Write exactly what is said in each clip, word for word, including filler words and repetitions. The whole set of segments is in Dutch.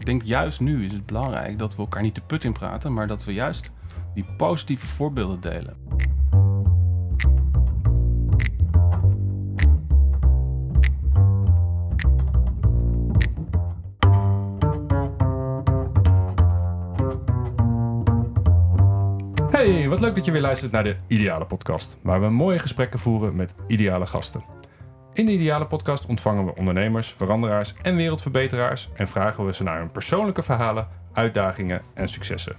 denk juist nu is het belangrijk dat we elkaar niet de put in praten, maar dat we juist die positieve voorbeelden delen. Hey, wat leuk dat je weer luistert naar de Ideale Podcast, waar we mooie gesprekken voeren met ideale gasten. In de Ideale Podcast ontvangen we ondernemers, veranderaars en wereldverbeteraars en vragen we ze naar hun persoonlijke verhalen, uitdagingen en successen.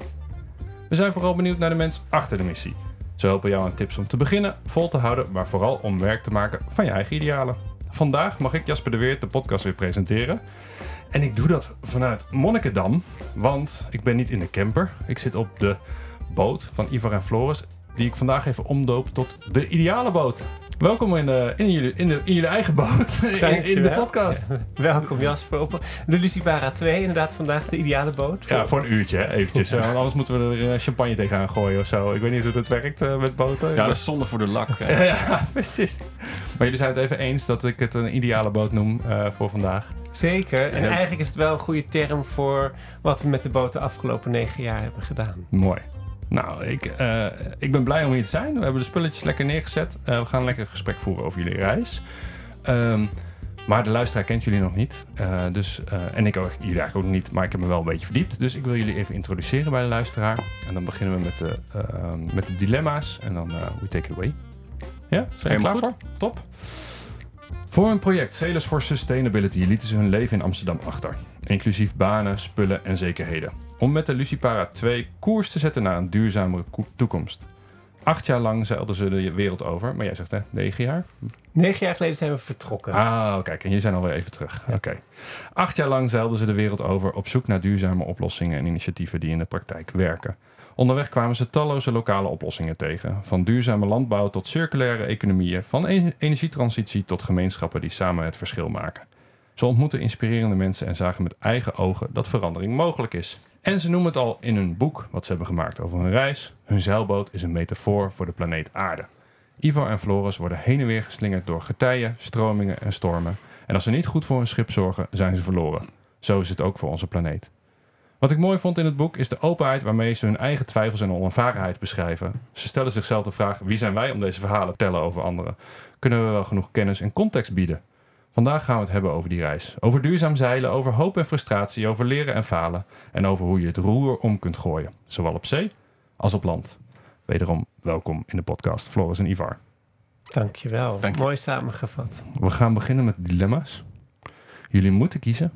We zijn vooral benieuwd naar de mens achter de missie. Ze helpen jou aan tips om te beginnen, vol te houden, maar vooral om werk te maken van je eigen idealen. Vandaag mag ik Jasper de Weert de podcast weer presenteren. En ik doe dat vanuit Monnikendam, want ik ben niet in de camper. Ik zit op de boot van Ivar en Floris, die ik vandaag even omdoop tot de Ideale Boot. Welkom in, de, in, jullie, in, de, in jullie eigen boot, in, in de podcast. Ja, welkom Jasper op de Lucipara twee, inderdaad vandaag de Ideale Boot. Ja, voor een uurtje, hè, eventjes. Want anders moeten we er champagne tegenaan gooien of zo. Ik weet niet hoe dat werkt uh, met boten. Ja, dat is zonde voor de lak. Ja, ja, precies. Maar jullie zijn het even eens dat ik het een ideale boot noem uh, voor vandaag. Zeker. En ja. eigenlijk is het wel een goede term voor wat we met de boot de afgelopen negen jaar hebben gedaan. Mooi. Nou, ik, uh, ik ben blij om hier te zijn. We hebben de spulletjes lekker neergezet. Uh, we gaan een lekker gesprek voeren over jullie reis. Um, maar de luisteraar kent jullie nog niet. Uh, dus, uh, en ik ook, jullie eigenlijk ook nog niet, maar ik heb me wel een beetje verdiept. Dus ik wil jullie even introduceren bij de luisteraar. En dan beginnen we met de, uh, met de dilemma's. En dan uh, we take it away. Ja, zijn je klaar voor? Top. Voor een project Salesforce Sustainability lieten ze hun leven in Amsterdam achter. Inclusief banen, spullen en zekerheden. Om met de Lucipara twee koers te zetten naar een duurzamere ko- toekomst. Acht jaar lang zeilden ze de wereld over. Maar jij zegt hè, negen jaar? Negen jaar geleden zijn we vertrokken. Ah, kijk, en jullie zijn alweer even terug. Ja. Oké. Okay. Acht jaar lang zeilden ze de wereld over op zoek naar duurzame oplossingen en initiatieven die in de praktijk werken. Onderweg kwamen ze talloze lokale oplossingen tegen. Van duurzame landbouw tot circulaire economieën, van e- energietransitie tot gemeenschappen die samen het verschil maken. Ze ontmoetten inspirerende mensen en zagen met eigen ogen dat verandering mogelijk is. En ze noemen het al in hun boek wat ze hebben gemaakt over hun reis. Hun zeilboot is een metafoor voor de planeet Aarde. Ivar en Floris worden heen en weer geslingerd door getijen, stromingen en stormen. En als ze niet goed voor hun schip zorgen, zijn ze verloren. Zo is het ook voor onze planeet. Wat ik mooi vond in het boek is de openheid waarmee ze hun eigen twijfels en onervarenheid beschrijven. Ze stellen zichzelf de vraag, wie zijn wij om deze verhalen te vertellen over anderen? Kunnen we wel genoeg kennis en context bieden? Vandaag gaan we het hebben over die reis. Over duurzaam zeilen, over hoop en frustratie, over leren en falen. En over hoe je het roer om kunt gooien. Zowel op zee als op land. Wederom welkom in de podcast Floris en Ivar. Dankjewel. Dank je. Mooi samengevat. We gaan beginnen met dilemma's. Jullie moeten kiezen.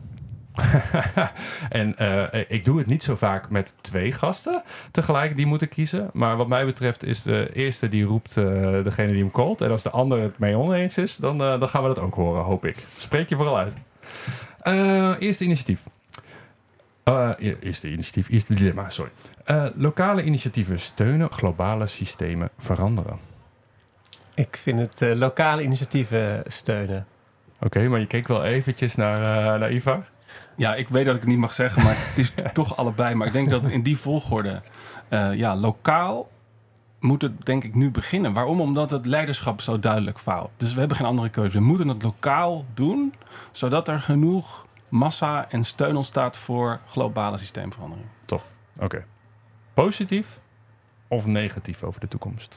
en uh, ik doe het niet zo vaak met twee gasten tegelijk die moeten kiezen. Maar wat mij betreft is de eerste die roept uh, degene die hem callt. En als de ander het mee oneens is, dan, uh, dan gaan we dat ook horen, hoop ik. Spreek je vooral uit. Uh, eerste initiatief. Uh, eerste initiatief, eerste dilemma, sorry. Uh, lokale initiatieven steunen, globale systemen veranderen. Ik vind het uh, lokale initiatieven steunen. Oké, okay, maar je keek wel eventjes naar, uh, naar Ivar. Ja, ik weet dat ik het niet mag zeggen, maar het is toch allebei. Maar ik denk dat in die volgorde, uh, ja, lokaal moet het denk ik nu beginnen. Waarom? Omdat het leiderschap zo duidelijk faalt. Dus we hebben geen andere keuze. We moeten het lokaal doen, zodat er genoeg massa en steun ontstaat voor globale systeemverandering. Tof, oké. Okay. Positief of negatief over de toekomst?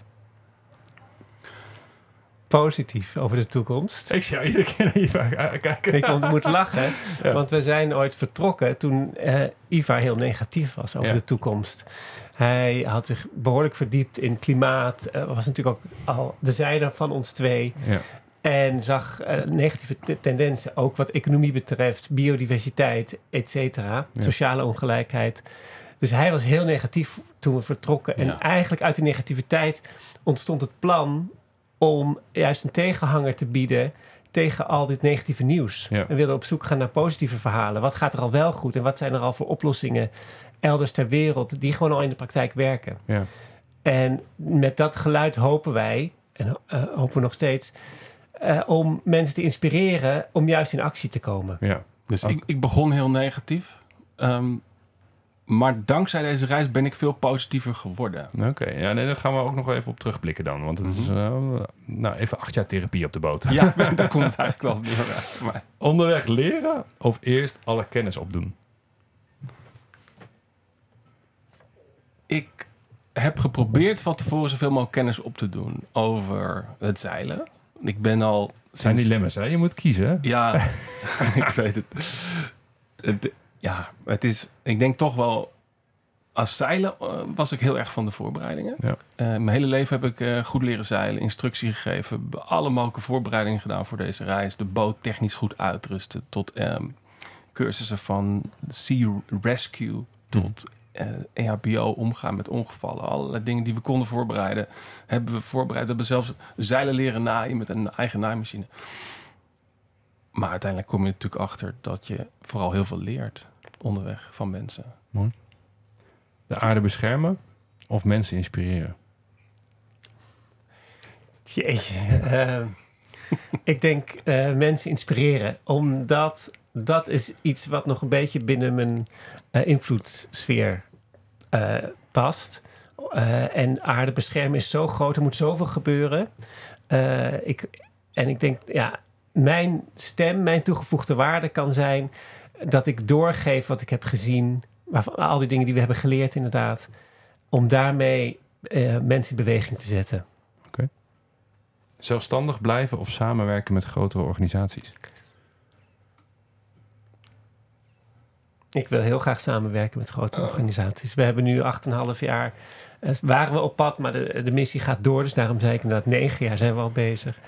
Positief over de toekomst. Ik zie jou iedere keer naar Ivar kijken. Ik moet lachen, ja. Want we zijn ooit vertrokken toen uh, Ivar heel negatief was over ja. de toekomst. Hij had zich behoorlijk verdiept in klimaat. Uh, was natuurlijk ook al de zijde van ons twee. Ja. En zag uh, negatieve t- tendensen, ook wat economie betreft, biodiversiteit, et cetera. Ja. Sociale ongelijkheid. Dus hij was heel negatief toen we vertrokken. En ja. eigenlijk uit die negativiteit ontstond het plan om juist een tegenhanger te bieden tegen al dit negatieve nieuws. Ja. En wilden op zoek gaan naar positieve verhalen. Wat gaat er al wel goed en wat zijn er al voor oplossingen elders ter wereld die gewoon al in de praktijk werken. Ja. En met dat geluid hopen wij, en uh, hopen we nog steeds, uh, om mensen te inspireren om juist in actie te komen. Ja. Dus ik, ik begon heel negatief. Um, Maar dankzij deze reis ben ik veel positiever geworden. Oké, okay, ja, nee, daar gaan we ook nog wel even op terugblikken dan. Want het mm-hmm. is uh, nou, even acht jaar therapie op de boot. Ja, daar komt het eigenlijk wel op neer. Maar... Onderweg leren of eerst alle kennis opdoen? ik heb geprobeerd van tevoren zoveel mogelijk kennis op te doen over het zeilen. Ik ben al... Het zijn dilemma's, hè? Je moet kiezen, hè? Ja, ik weet het. het. Ja, het is... Ik denk toch wel... Als zeilen uh, was ik heel erg van de voorbereidingen. Ja. Uh, mijn hele leven heb ik uh, goed leren zeilen, instructie gegeven, alle mogelijke voorbereidingen gedaan voor deze reis. De boot technisch goed uitrusten, tot um, cursussen van Sea Rescue, tot uh, E H B O, omgaan met ongevallen. Allerlei dingen die we konden voorbereiden, hebben we voorbereid. We hebben zelfs zeilen leren naaien met een eigen naaimachine. Maar uiteindelijk kom je natuurlijk achter dat je vooral heel veel leert onderweg van mensen. Mooi. De aarde beschermen of mensen inspireren? Jeetje. Uh, ik denk uh, mensen inspireren. Omdat dat is iets wat nog een beetje binnen mijn uh, invloedssfeer uh, past. Uh, en aarde beschermen is zo groot. Er moet zoveel gebeuren. Uh, ik, en ik denk, ja, mijn stem, mijn toegevoegde waarde kan zijn dat ik doorgeef wat ik heb gezien. Waarvan, al die dingen die we hebben geleerd inderdaad. Om daarmee uh, mensen in beweging te zetten. Oké. Okay. Zelfstandig blijven of samenwerken met grotere organisaties? Ik wil heel graag samenwerken met grotere uh. organisaties. We hebben nu acht en een half jaar... Uh, waren we op pad, maar de, de missie gaat door. Dus daarom zei ik inderdaad negen jaar zijn we al bezig.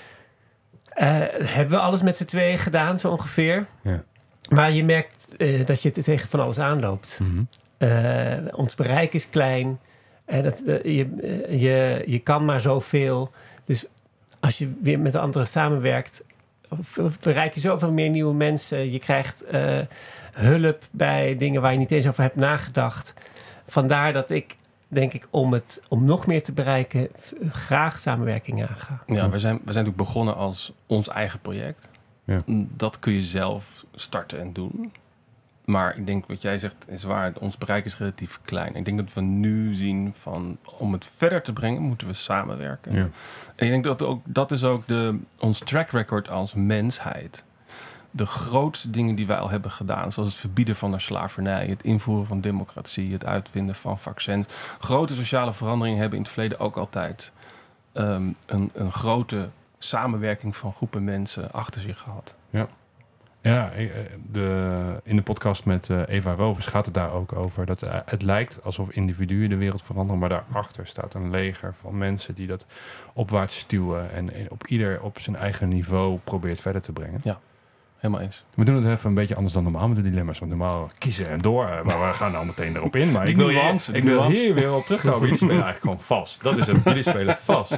Uh, hebben we alles met z'n tweeën gedaan, zo ongeveer. Ja. Maar je merkt uh, dat je tegen van alles aanloopt. Mm-hmm. Uh, ons bereik is klein. En dat, uh, je, uh, je, je kan maar zoveel. Dus als je weer met anderen samenwerkt, bereik je zoveel meer nieuwe mensen. Je krijgt uh, hulp bij dingen waar je niet eens over hebt nagedacht. Vandaar dat ik, denk ik, om, het, om nog meer te bereiken, graag samenwerking aanga. Ja, we zijn, we zijn natuurlijk begonnen als ons eigen project. Ja. Dat kun je zelf starten en doen. Maar ik denk wat jij zegt is waar. Ons bereik is relatief klein. Ik denk dat we nu zien van om het verder te brengen moeten we samenwerken. Ja. En ik denk dat ook dat is ook de, ons track record als mensheid. De grootste dingen die wij al hebben gedaan, zoals het verbieden van de slavernij, het invoeren van democratie, het uitvinden van vaccins. Grote sociale veranderingen hebben in het verleden ook altijd um, een, een grote samenwerking van groepen mensen achter zich gehad. Ja, ja de, in de podcast met uh, Eva Rovers gaat het daar ook over. Dat uh, het lijkt alsof individuen de wereld veranderen, maar daarachter staat een leger van mensen die dat opwaarts stuwen en, en op ieder op zijn eigen niveau probeert verder te brengen. Ja, helemaal eens. We doen het even een beetje anders dan normaal met de dilemma's. Want normaal kiezen en door, maar we gaan nou meteen erop in. Maar Die ik wil, nuance, hier, ik wil hier weer op terugkomen. Jullie spelen eigenlijk gewoon vast. Dat is het. Jullie spelen vast.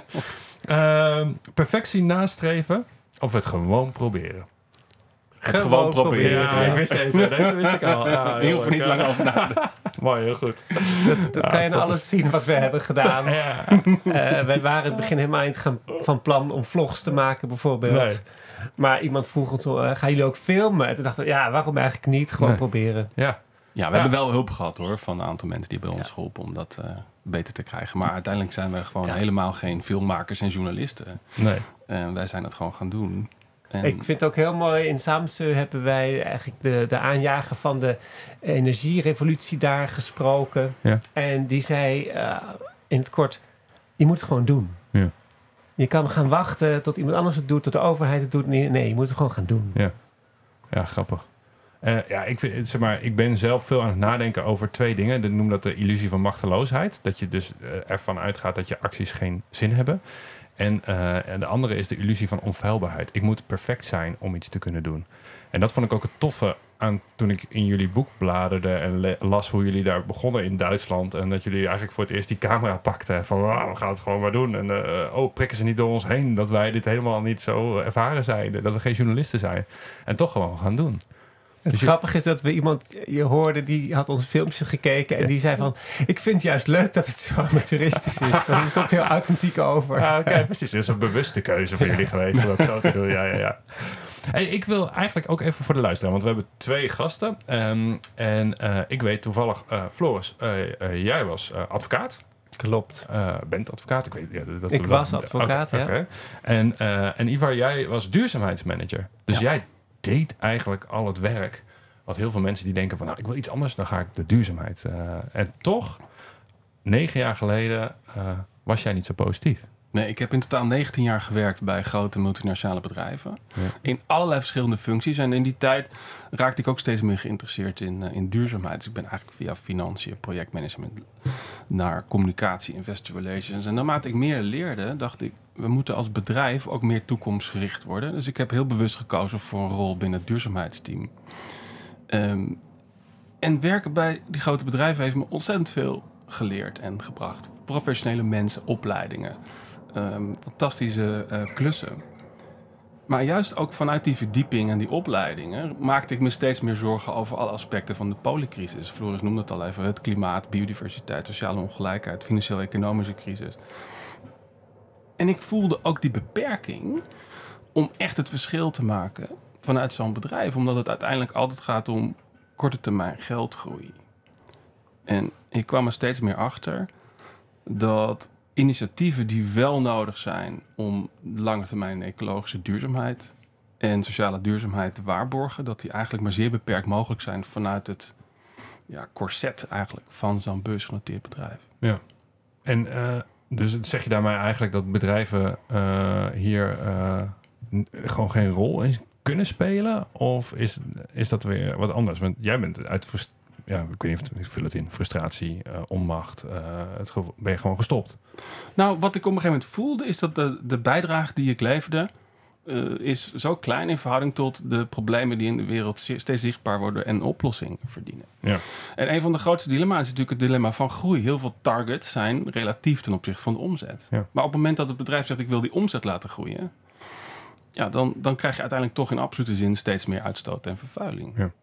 Uh, perfectie nastreven of het gewoon proberen? Het gewoon, gewoon proberen. Ja, ik wist deze. Deze wist ik al. Ja, je hoeft er niet lang over na te denken. Mooi, heel goed. Dat, dat ja, kan je in alles zien wat we hebben gedaan. Ja. Uh, wij waren in het begin helemaal niet gaan, van plan om vlogs te maken bijvoorbeeld. Nee. Maar iemand vroeg ons, uh, gaan jullie ook filmen? En toen dachten we, ja, waarom eigenlijk niet? Gewoon nee. proberen. Ja. Ja, we ja. hebben wel hulp gehad hoor, van een aantal mensen die bij ons ja. geholpen om dat uh, beter te krijgen. Maar uiteindelijk zijn we gewoon ja. helemaal geen filmmakers en journalisten. Nee. Uh, wij zijn dat gewoon gaan doen. En ik vind het ook heel mooi, in Saamse hebben wij eigenlijk de, de aanjager van de energierevolutie daar gesproken. Ja. En die zei uh, in het kort, je moet het gewoon doen. Ja. Je kan gaan wachten tot iemand anders het doet, tot de overheid het doet. Nee, nee je moet het gewoon gaan doen. Ja, ja grappig. Uh, ja, ik, vind, zeg maar, ik ben zelf veel aan het nadenken over twee dingen. Ik noem dat de illusie van machteloosheid. Dat je dus uh, ervan uitgaat dat je acties geen zin hebben. En, uh, en de andere is de illusie van onfeilbaarheid. Ik moet perfect zijn om iets te kunnen doen. En dat vond ik ook het toffe aan toen ik in jullie boek bladerde en le- las hoe jullie daar begonnen in Duitsland. En dat jullie eigenlijk voor het eerst die camera pakten. Van wow, we gaan het gewoon maar doen. En uh, oh, prikken ze niet door ons heen dat wij dit helemaal niet zo ervaren zijn. Dat we geen journalisten zijn. En toch gewoon gaan doen. Het dus grappige is dat we iemand, je hoorde, die had ons filmpje gekeken en die zei van, ik vind het juist leuk dat het zo amateuristisch is. Want het komt heel authentiek over. Ja, oké, okay, precies. Het is een bewuste keuze voor jullie geweest om dat zo te doen. Ja, ja, ja. Hey, ik wil eigenlijk ook even voor de luisteraar, want we hebben twee gasten. Um, en uh, ik weet toevallig, uh, Floris, uh, uh, jij was uh, advocaat. Klopt. Uh, bent advocaat. Ik, weet, ja, dat, ik was advocaat, okay, ja. Okay. En, uh, en Ivar, jij was duurzaamheidsmanager. Dus ja. jij deed eigenlijk al het werk wat heel veel mensen die denken van, nou, ik wil iets anders, dan ga ik de duurzaamheid. Uh, en toch negen jaar geleden uh, was jij niet zo positief. Nee, ik heb in totaal negentien jaar gewerkt bij grote multinationale bedrijven. Ja. In allerlei verschillende functies. En in die tijd raakte ik ook steeds meer geïnteresseerd in, uh, in duurzaamheid. Dus ik ben eigenlijk via financiën, projectmanagement naar communicatie, investor relations. En naarmate ik meer leerde, dacht ik, we moeten als bedrijf ook meer toekomstgericht worden. Dus ik heb heel bewust gekozen voor een rol binnen het duurzaamheidsteam. Um, en werken bij die grote bedrijven heeft me ontzettend veel geleerd en gebracht. Professionele mensen, opleidingen. Um, fantastische uh, klussen. Maar juist ook vanuit die verdieping en die opleidingen maakte ik me steeds meer zorgen over alle aspecten van de polycrisis. Floris noemde het al even: het klimaat, biodiversiteit, sociale ongelijkheid, financieel-economische crisis. En ik voelde ook die beperking om echt het verschil te maken vanuit zo'n bedrijf. Omdat het uiteindelijk altijd gaat om korte termijn geldgroei. En ik kwam er steeds meer achter dat initiatieven die wel nodig zijn om lange termijn ecologische duurzaamheid en sociale duurzaamheid te waarborgen, dat die eigenlijk maar zeer beperkt mogelijk zijn vanuit het ja, corset eigenlijk van zo'n beursgenoteerd bedrijf. Ja, en uh, dus zeg je daarmee eigenlijk dat bedrijven uh, hier uh, n- gewoon geen rol in kunnen spelen? Of is, is dat weer wat anders? Want jij bent uit frust- ja, ik weet niet of ik vul het in, frustratie, uh, onmacht, uh, het gevo- ben je gewoon gestopt? Nou, wat ik op een gegeven moment voelde, is dat de, de bijdrage die ik leverde uh, is zo klein in verhouding tot de problemen die in de wereld steeds zichtbaar worden en oplossingen verdienen. Ja. En een van de grootste dilemma's is natuurlijk het dilemma van groei. Heel veel targets zijn relatief ten opzichte van de omzet. Ja. Maar op het moment dat het bedrijf zegt, ik wil die omzet laten groeien, ja, dan, dan krijg je uiteindelijk toch in absolute zin steeds meer uitstoot en vervuiling. Ja.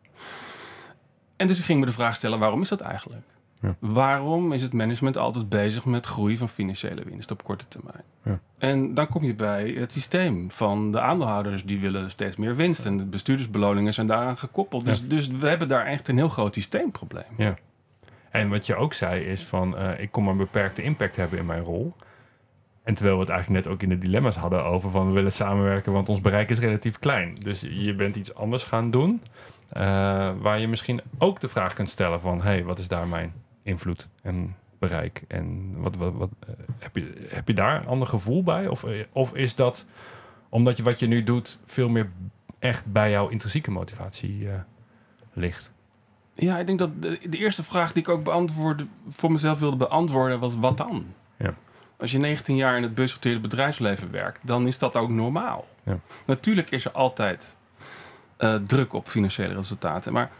En dus ik ging me de vraag stellen, waarom is dat eigenlijk? Ja. Waarom is het management altijd bezig met groei van financiële winst op korte termijn? Ja. En dan kom je bij het systeem van de aandeelhouders. Die willen steeds meer winst en de bestuurdersbeloningen zijn daaraan gekoppeld. Dus, ja. dus we hebben daar echt een heel groot systeemprobleem. Ja. En wat je ook zei is van, uh, ik kom een beperkte impact hebben in mijn rol. En terwijl we het eigenlijk net ook in de dilemma's hadden over van we willen samenwerken, want ons bereik is relatief klein. Dus je bent iets anders gaan doen, uh, waar je misschien ook de vraag kunt stellen van, hé, hey, wat is daar mijn invloed en bereik? En wat, wat, wat uh, heb, je, heb je daar een ander gevoel bij? Of, uh, of is dat omdat je wat je nu doet veel meer echt bij jouw intrinsieke motivatie uh, ligt? Ja, ik denk dat de, de eerste vraag die ik ook beantwoordde, voor mezelf wilde beantwoorden was, wat dan? Ja. Als je negentien jaar in het beursgenoteerde bedrijfsleven werkt, dan is dat ook normaal. Ja. Natuurlijk is er altijd uh, druk op financiële resultaten. Maar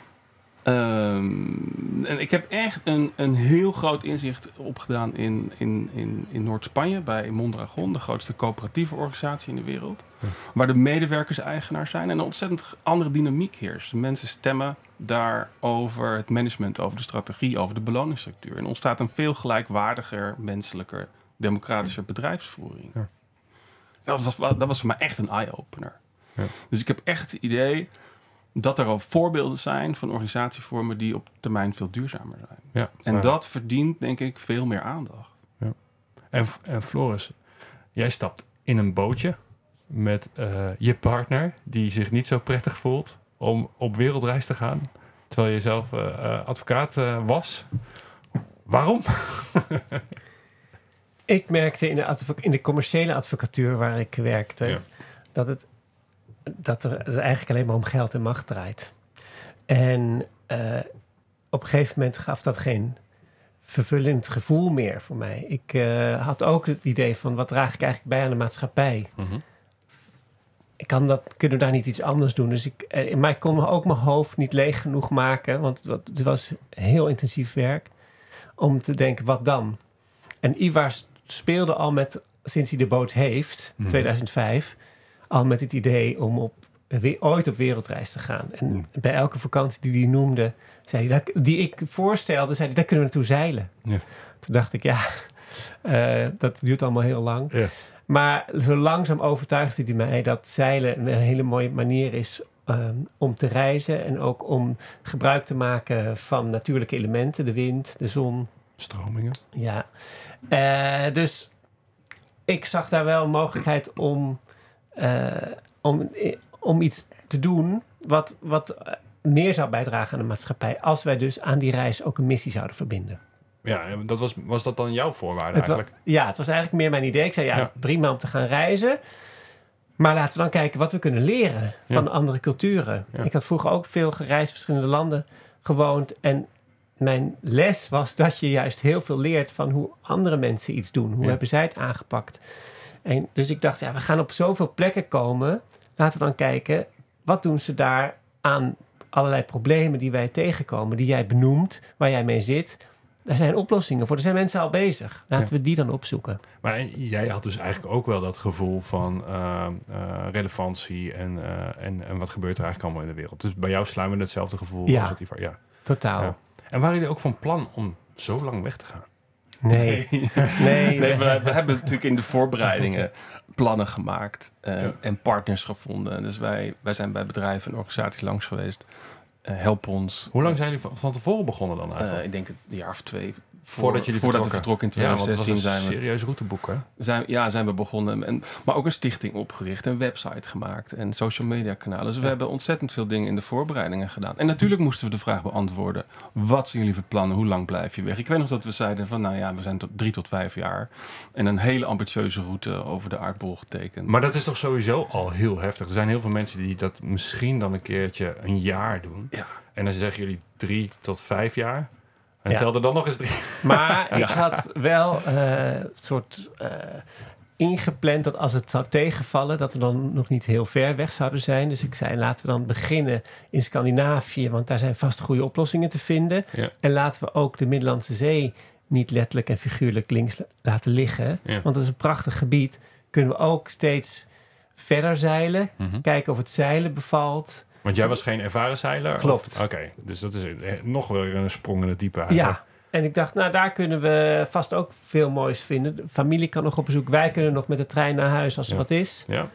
um, en ik heb echt een, een heel groot inzicht opgedaan in, in, in, in Noord-Spanje bij Mondragon, de grootste coöperatieve organisatie in de wereld. Ja. Waar de medewerkers eigenaar zijn en een ontzettend andere dynamiek heerst. Mensen stemmen daar over het management, over de strategie, over de beloningsstructuur. En ontstaat een veel gelijkwaardiger, menselijker, democratischer bedrijfsvoering. Ja. Dat was, dat was voor mij echt een eye-opener. Ja. Dus ik heb echt het idee dat er al voorbeelden zijn van organisatievormen die op termijn veel duurzamer zijn. Ja, en maar dat verdient, denk ik, veel meer aandacht. Ja. En, en Floris, jij stapt in een bootje met uh, je partner die zich niet zo prettig voelt om op wereldreis te gaan, terwijl je zelf uh, uh, advocaat uh, was. Waarom? Ik merkte in de, advo- in de commerciële advocatuur waar ik werkte, ja. dat, het, dat er het eigenlijk alleen maar om geld en macht draait. En uh, op een gegeven moment gaf dat geen vervullend gevoel meer voor mij. Ik uh, had ook het idee van, wat draag ik eigenlijk bij aan de maatschappij? Mm-hmm. Ik kan dat, kunnen we daar niet iets anders doen? Dus ik, uh, maar ik kon ook mijn hoofd niet leeg genoeg maken, want het, het was heel intensief werk, om te denken, wat dan? En Ivar speelde al met, sinds hij de boot heeft, mm. tweeduizend vijf, al met het idee om op, weer, ooit op wereldreis te gaan. En mm. bij elke vakantie die hij noemde, zei hij, dat, die ik voorstelde, zei hij, daar kunnen we naartoe zeilen. Ja. Toen dacht ik, ja, uh, dat duurt allemaal heel lang. Ja. Maar zo langzaam overtuigde hij mij dat zeilen een hele mooie manier is um, om te reizen en ook om gebruik te maken van natuurlijke elementen, de wind, de zon. Stromingen. Ja. Uh, dus ik zag daar wel een mogelijkheid om, uh, om, om iets te doen wat, wat meer zou bijdragen aan de maatschappij, als wij dus aan die reis ook een missie zouden verbinden. Ja, en dat was, was dat dan jouw voorwaarde Het wa- eigenlijk? ja, het was eigenlijk meer mijn idee. Ik zei, ja, Ja. het is prima om te gaan reizen. Maar laten we dan kijken wat we kunnen leren van Ja. andere culturen. Ja. Ik had vroeger ook veel gereisd, verschillende landen gewoond. En mijn les was dat je juist heel veel leert van hoe andere mensen iets doen. Hoe Ja. hebben zij het aangepakt? En dus ik dacht, ja, we gaan op zoveel plekken komen. Laten we dan kijken, wat doen ze daar aan allerlei problemen die wij tegenkomen, die jij benoemt, waar jij mee zit. Daar zijn oplossingen voor. Er zijn mensen al bezig. Laten Ja. we die dan opzoeken. Maar jij had dus eigenlijk ook wel dat gevoel van uh, uh, relevantie en, uh, en, en wat gebeurt er eigenlijk allemaal in de wereld. Dus bij jou sluimerde hetzelfde gevoel Ja. als het Ivar. Ja, Totaal. Ja. En waren jullie ook van plan om zo lang weg te gaan? Nee. Nee. nee we, we hebben natuurlijk in de voorbereidingen plannen gemaakt uh, Ja. en partners gevonden. Dus wij, wij zijn bij bedrijven en organisaties langs geweest. Uh, help ons. Hoe lang zijn jullie van, van tevoren begonnen dan eigenlijk? Uh, ik denk een jaar of twee. Voor, voordat jullie voordat vertrokken. we vertrokken in Ja, want het tweeduizend zestien was een zijn we. serieus routeboek, hè? Zijn, ja, zijn we begonnen. En, maar ook een stichting opgericht, een website gemaakt en social media kanalen. Dus we Ja. hebben ontzettend veel dingen in de voorbereidingen gedaan. En natuurlijk moesten we de vraag beantwoorden: wat zijn jullie plannen? Hoe lang blijf je weg? Ik weet nog dat we zeiden van, nou ja, we zijn tot drie tot vijf jaar en een hele ambitieuze route over de aardbol getekend. Maar dat is toch sowieso al heel heftig. Er zijn heel veel mensen die dat misschien dan een keertje een jaar doen. Ja. En dan zeggen jullie drie tot vijf jaar. En Ja. tel er dan nog eens drie. Maar ik had wel uh, een soort uh, ingepland dat als het zou tegenvallen, dat we dan nog niet heel ver weg zouden zijn. Dus ik zei, laten we dan beginnen in Scandinavië, want daar zijn vast goede oplossingen te vinden. Ja. En laten we ook de Middellandse Zee niet letterlijk en figuurlijk links la- laten liggen. Ja. Want dat is een prachtig gebied. Kunnen we ook steeds verder zeilen, Mm-hmm. kijken of het zeilen bevalt. Want jij was geen ervaren zeiler? Klopt. Oké, okay. Dus dat is eh, nog weer een sprong in het diepe eigenlijk. Ja, en ik dacht, nou daar kunnen we vast ook veel moois vinden. De familie kan nog op bezoek, wij kunnen nog met de trein naar huis als er Ja. wat is. Ja.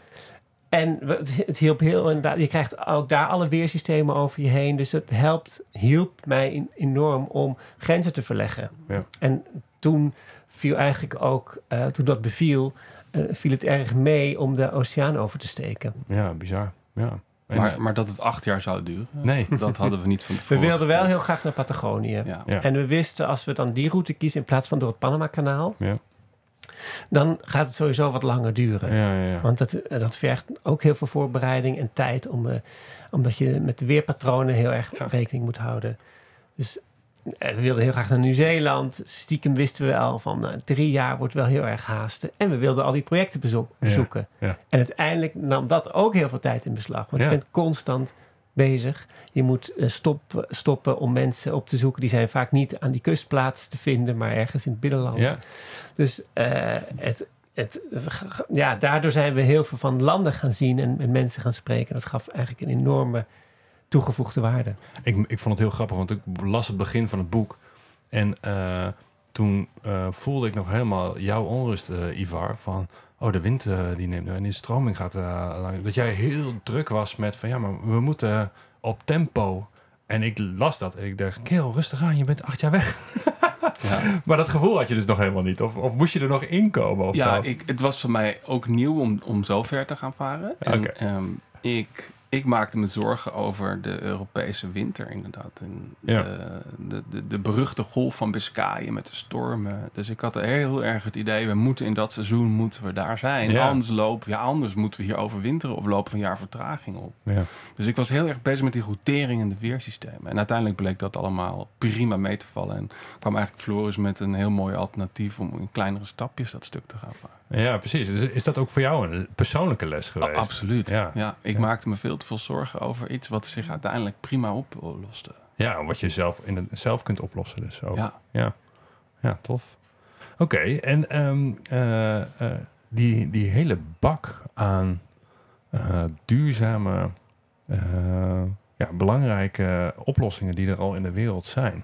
En we, het, het hielp heel inderdaad. Je krijgt ook daar alle weersystemen over je heen. Dus het helpt, hielp mij in, enorm om grenzen te verleggen. Ja. En toen viel eigenlijk ook, uh, toen dat beviel, uh, viel het erg mee om de oceaan over te steken. Ja, bizar. Ja. En, Maar, maar dat het acht jaar zou duren, nee. dat hadden we niet van We tevoren. wilden wel heel graag naar Patagonië. Ja. Ja. En we wisten, als we dan die route kiezen in plaats van door het Panama-kanaal, Ja. dan gaat het sowieso wat langer duren. Ja, ja, ja. Want dat, dat vergt ook heel veel voorbereiding en tijd, om, uh, omdat je met de weerpatronen heel erg Ja. rekening moet houden. Dus uh, we wilden heel graag naar Nieuw-Zeeland. Stiekem wisten we al van uh, drie jaar wordt wel heel erg haasten. En we wilden al die projecten bezo- bezoeken. Ja, ja. En uiteindelijk nam dat ook heel veel tijd in beslag. Want Ja. je bent constant bezig. Je moet uh, stop, stoppen om mensen op te zoeken. Die zijn vaak niet aan die kustplaats te vinden, maar ergens in het binnenland. Ja. Dus uh, het, het, ja, daardoor zijn we heel veel van landen gaan zien en met mensen gaan spreken. Dat gaf eigenlijk een enorme toegevoegde waarde. Ik, ik vond het heel grappig, want ik las het begin van het boek. En uh, toen uh, voelde ik nog helemaal jouw onrust, uh, Ivar. Van, oh, de wind uh, die neemt en die stroming gaat uh, lang. Dat jij heel druk was met van, ja, maar we moeten op tempo. En ik las dat en ik dacht, kerel, rustig aan, je bent acht jaar weg. Ja. Maar dat gevoel had je dus nog helemaal niet. Of, of moest je er nog in komen? Of Ja, zo? ik, het was voor mij ook nieuw om, om zo ver te gaan varen. En Oké. um, ik, ik maakte me zorgen over de Europese winter inderdaad. En Ja. de, de, de, de beruchte golf van Biscayen met de stormen. Dus ik had heel erg het idee, we moeten in dat seizoen moeten we daar zijn. Ja. Anders lopen, ja, anders moeten we hier overwinteren of lopen we een jaar vertraging op. Ja. Dus ik was heel erg bezig met die routering en de weersystemen. En uiteindelijk bleek dat allemaal prima mee te vallen. En kwam eigenlijk Floris met een heel mooi alternatief om in kleinere stapjes dat stuk te gaan varen. Ja, precies. Dus is dat ook voor jou een persoonlijke les geweest? Oh, absoluut. Ja. Ja. ik Ja. maakte me veel te veel zorgen over iets wat zich uiteindelijk prima oploste. Ja, wat je zelf, in het, zelf kunt oplossen dus ook. Ja. Ja, ja tof. Oké, okay, en um, uh, uh, die, die hele bak aan uh, duurzame, uh, ja, belangrijke oplossingen die er al in de wereld zijn.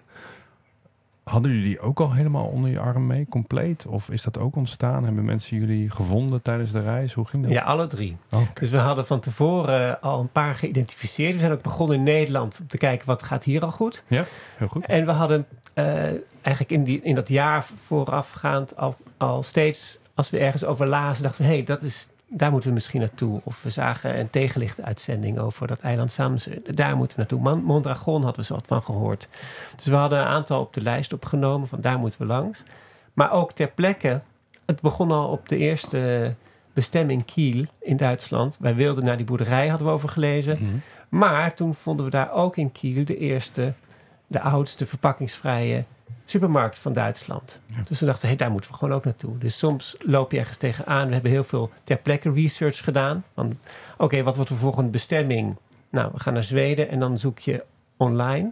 Hadden jullie die ook al helemaal onder je arm mee, compleet? Of is dat ook ontstaan? Hebben mensen jullie gevonden tijdens de reis? Hoe ging dat? Ja, alle drie. Oh, okay. Dus we hadden van tevoren al een paar geïdentificeerd. We zijn ook begonnen in Nederland om te kijken wat gaat hier al goed. Ja, heel goed. En we hadden uh, eigenlijk in, die, in dat jaar voorafgaand al, al steeds, als we ergens over lazen, dachten we, hé, hey, dat is daar moeten we misschien naartoe. Of we zagen een tegenlichtuitzending over dat eiland Samsø. Daar moeten we naartoe. Man- Mondragon hadden we zo wat van gehoord. Dus we hadden een aantal op de lijst opgenomen. Van daar moeten we langs. Maar ook ter plekke. Het begon al op de eerste bestemming Kiel in Duitsland. Wij wilden naar die boerderij, hadden we over gelezen. Mhm. Maar toen vonden we daar ook in Kiel de eerste, de oudste verpakkingsvrije supermarkt van Duitsland. Ja. Dus we dachten, hey, daar moeten we gewoon ook naartoe. Dus soms loop je ergens tegenaan. We hebben heel veel ter plekke research gedaan. Oké, okay, wat wordt de volgende bestemming? Nou, we gaan naar Zweden en dan zoek je online.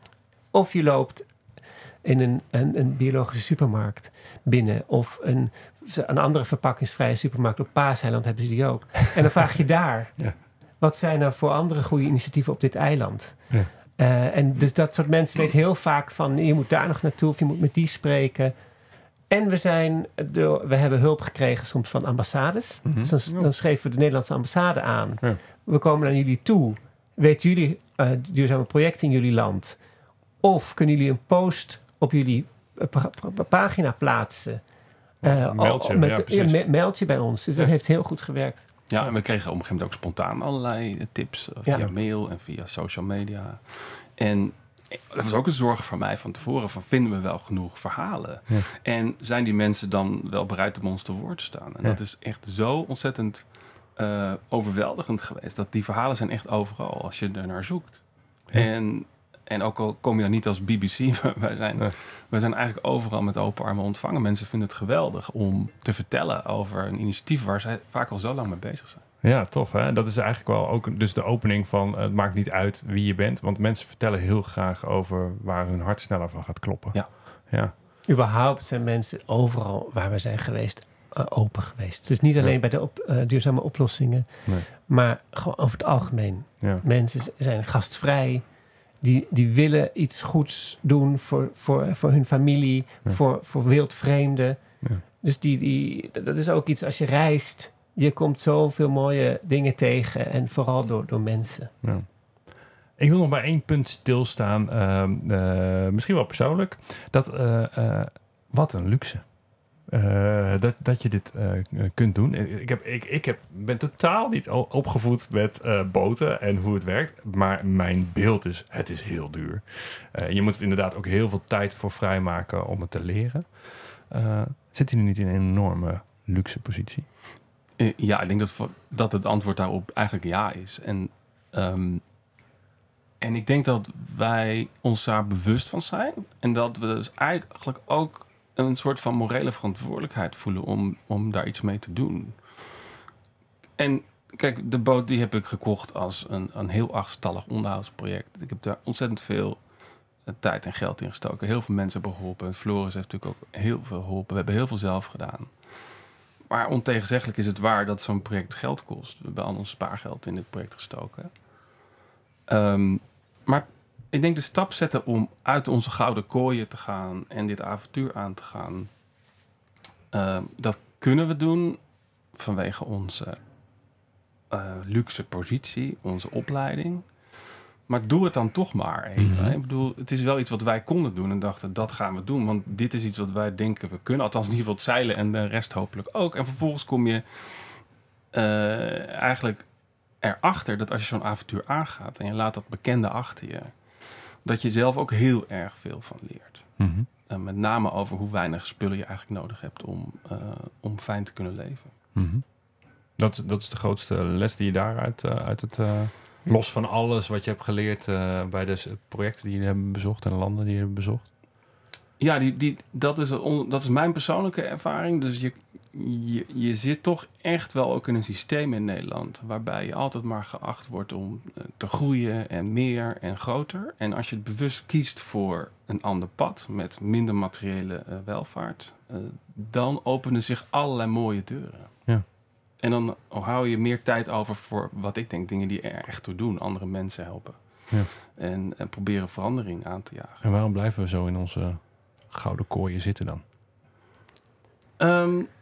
Of je loopt in een, een, een biologische supermarkt binnen. Of een, een andere verpakkingsvrije supermarkt. Op Paaseiland hebben ze die ook. En dan vraag je daar. Ja. Wat zijn er voor andere goede initiatieven op dit eiland? Ja. Uh, en dus dat soort mensen weten heel vaak van... je moet daar nog naartoe of je moet met die spreken. En we, zijn door, we hebben hulp gekregen soms van ambassades. Mhm. Dus dan, dan schreven we de Nederlandse ambassade aan. Ja. We komen naar jullie toe. Weten jullie uh, duurzame projecten in jullie land? Of kunnen jullie een post op jullie uh, pa- pa- pagina plaatsen? Uh, Mailtje, met, ja, precies. ja, mailtje bij ons. Dus dat Ja. heeft heel goed gewerkt. Ja, en we kregen op een gegeven moment ook spontaan allerlei tips uh, via Ja. mail en via social media. En dat was ook een zorg voor mij van tevoren, van vinden we wel genoeg verhalen? Ja. En zijn die mensen dan wel bereid om ons te woord te staan? En Ja. dat is echt zo ontzettend uh, overweldigend geweest, dat die verhalen zijn echt overal als je er naar zoekt. Ja. En, en ook al kom je dan niet als B B C, maar wij zijn, Nee. wij zijn eigenlijk overal met open armen ontvangen. Mensen vinden het geweldig om te vertellen over een initiatief waar zij vaak al zo lang mee bezig zijn. Ja, tof hè. Dat is eigenlijk wel ook dus de opening van... uh, het maakt niet uit wie je bent. Want mensen vertellen heel graag over waar hun hart sneller van gaat kloppen. Ja. Ja. Überhaupt zijn mensen overal waar we zijn geweest uh, open geweest. Dus niet alleen Ja. bij de op, uh, duurzame oplossingen, Nee. maar gewoon over het algemeen. Ja. Mensen z- zijn gastvrij. Die, die willen iets goeds doen voor, voor, voor hun familie, Ja. voor, voor wildvreemden. Ja. Dus die, die, dat is ook iets als je reist. Je komt zoveel mooie dingen tegen. En vooral door, door mensen. Ja. Ik wil nog bij één punt stilstaan. Uh, uh, misschien wel persoonlijk. Dat, uh, uh, wat een luxe. Uh, dat, dat je dit uh, kunt doen. Ik, heb, ik, ik heb, ben totaal niet o- opgevoed met uh, boten en hoe het werkt. Maar mijn beeld is, het is heel duur. Uh, je moet er inderdaad ook heel veel tijd voor vrijmaken om het te leren. Uh, zit je nu niet in een enorme luxe positie? Uh, ja, ik denk dat, voor, dat het antwoord daarop eigenlijk ja is. En, um, en ik denk dat wij ons daar bewust van zijn. En dat we dus eigenlijk ook een soort van morele verantwoordelijkheid voelen om, om daar iets mee te doen. En kijk, de boot die heb ik gekocht als een, een heel achterstallig onderhoudsproject. Ik heb daar ontzettend veel uh, tijd en geld in gestoken. Heel veel mensen hebben geholpen. Floris heeft natuurlijk ook heel veel geholpen. We hebben heel veel zelf gedaan. Maar ontegenzeggelijk is het waar dat zo'n project geld kost. We hebben al ons spaargeld in dit project gestoken. Um, maar ik denk de stap zetten om uit onze gouden kooien te gaan en dit avontuur aan te gaan. Uh, dat kunnen we doen vanwege onze uh, luxe positie, onze opleiding. Maar doe het dan toch maar even. Mm-hmm. Ik bedoel, het is wel iets wat wij konden doen en dachten, dat gaan we doen. Want dit is iets wat wij denken we kunnen. Althans in ieder geval het zeilen en de rest hopelijk ook. En vervolgens kom je uh, eigenlijk erachter dat als je zo'n avontuur aangaat en je laat dat bekende achter je, dat je zelf ook heel erg veel van leert. Mm-hmm. Uh, met name over hoe weinig spullen je eigenlijk nodig hebt om, uh, om fijn te kunnen leven. Mm-hmm. Dat, dat is de grootste les die je daaruit uh, uit het... Uh... Los van alles wat je hebt geleerd uh, bij de projecten die je hebben bezocht en landen die je hebt bezocht? Ja, die, die, dat, is, on, dat is mijn persoonlijke ervaring. Dus je, je, je zit toch echt wel ook in een systeem in Nederland waarbij je altijd maar geacht wordt om uh, te groeien en meer en groter. En als je het bewust kiest voor een ander pad met minder materiële uh, welvaart, uh, dan openen zich allerlei mooie deuren. Ja. En dan hou je meer tijd over voor wat ik denk, dingen die er echt toe doen. Andere mensen helpen. Ja. En, en proberen verandering aan te jagen. En waarom blijven we zo in onze gouden kooien zitten dan? Um,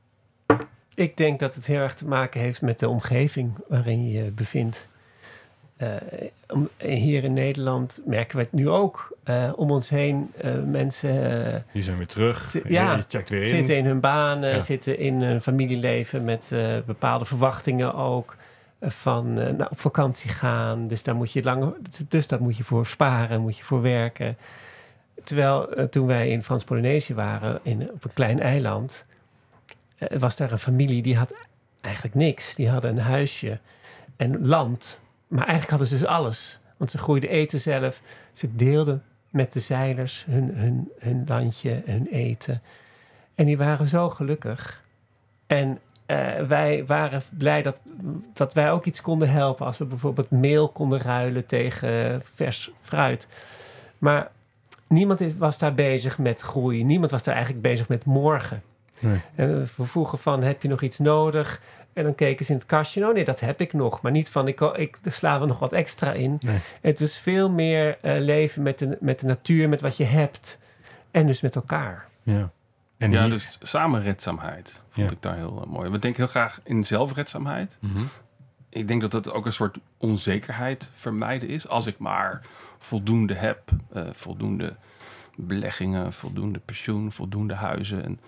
Ik denk dat het heel erg te maken heeft met de omgeving waarin je je bevindt. uh, om, hier in Nederland merken we het nu ook. Uh, om ons heen uh, mensen... Uh, Die zijn weer terug. Zi- ja, je checkt weer in. Zitten in hun banen, Ja. zitten in hun familieleven met uh, bepaalde verwachtingen ook. Uh, van uh, nou, op vakantie gaan. Dus daar moet je langer, dus daar moet je voor sparen, moet je voor werken. Terwijl uh, toen wij in Frans-Polynesië waren, in, op een klein eiland, uh, was daar een familie die had eigenlijk niks. Die hadden een huisje en land. Maar eigenlijk hadden ze dus alles. Want ze groeiden eten zelf. Ze deelden met de zeilers hun, hun, hun landje, hun eten. En die waren zo gelukkig. En uh, wij waren blij dat, dat wij ook iets konden helpen. Als we bijvoorbeeld meel konden ruilen tegen vers fruit. Maar niemand was daar bezig met groei. Niemand was daar eigenlijk bezig met morgen. Nee. En we vroegen van, heb je nog iets nodig? En dan keken ze in het kastje. Oh nee, dat heb ik nog. Maar niet van, ik, ik sla er nog wat extra in. Nee. Het is veel meer uh, leven met de, met de natuur, met wat je hebt. En dus met elkaar. Ja. En ja, hier- dus samenredzaamheid vond Ja. ik daar heel uh, mooi. We denken heel graag in zelfredzaamheid. Mhm. Ik denk dat dat ook een soort onzekerheid vermijden is. Als ik maar voldoende heb, uh, voldoende beleggingen, voldoende pensioen, voldoende huizen. En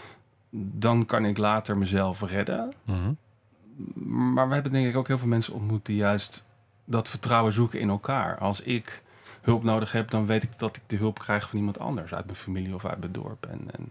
dan kan ik later mezelf redden. Mhm. Maar we hebben denk ik ook heel veel mensen ontmoet die juist dat vertrouwen zoeken in elkaar. Als ik hulp nodig heb, dan weet ik dat ik de hulp krijg van iemand anders. Uit mijn familie of uit mijn dorp. En, en,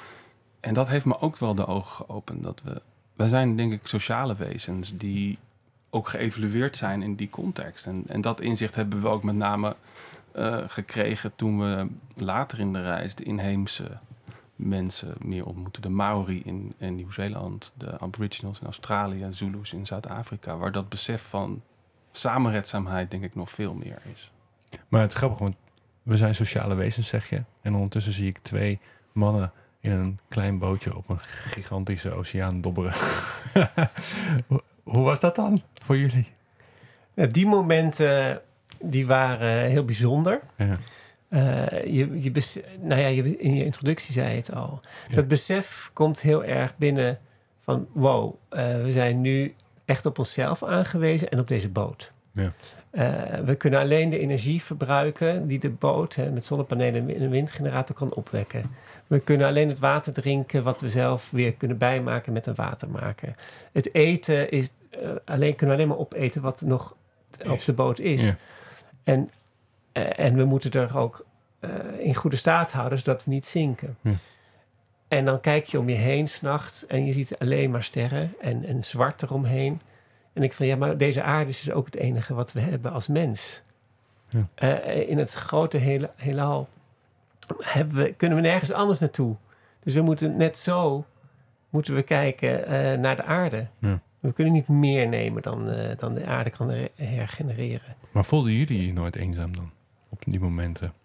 en dat heeft me ook wel de ogen geopend. Dat we, wij zijn denk ik sociale wezens die ook geëvalueerd zijn in die context. En, en dat inzicht hebben we ook met name uh, gekregen toen we later in de reis de inheemse mensen meer ontmoeten. De Maori in, in Nieuw-Zeeland, de Aboriginals in Australië, Zulus in Zuid-Afrika, waar dat besef van samenredzaamheid denk ik nog veel meer is. Maar het is grappig, want we zijn sociale wezens, zeg je. En ondertussen zie ik twee mannen in een klein bootje op een gigantische oceaan dobberen. hoe, hoe was dat dan voor jullie? Ja, die momenten die waren heel bijzonder. Ja. Uh, je, je bes- nou ja, je, in je introductie zei je het al. Ja. Dat besef komt heel erg binnen van wow, uh, we zijn nu echt op onszelf aangewezen en op deze boot. Ja. Uh, we kunnen alleen de energie verbruiken die de boot hè, met zonnepanelen en een windgenerator kan opwekken. We kunnen alleen het water drinken wat we zelf weer kunnen bijmaken met een watermaker. Het eten is uh, alleen kunnen we alleen maar opeten wat nog op de boot is. Ja. En, uh, en we moeten er ook uh, in goede staat houden zodat we niet zinken. Ja. En dan kijk je om je heen 's nachts en je ziet alleen maar sterren en, en zwart eromheen. En ik van ja, maar deze aarde is dus ook het enige wat we hebben als mens. Ja. Uh, in het grote hele, heelal hebben we, kunnen we nergens anders naartoe. Dus we moeten net zo moeten we kijken uh, naar de aarde. Ja. We kunnen niet meer nemen dan, uh, dan de aarde kan her- hergenereren. Maar voelden jullie je nooit eenzaam dan? Op die momenten?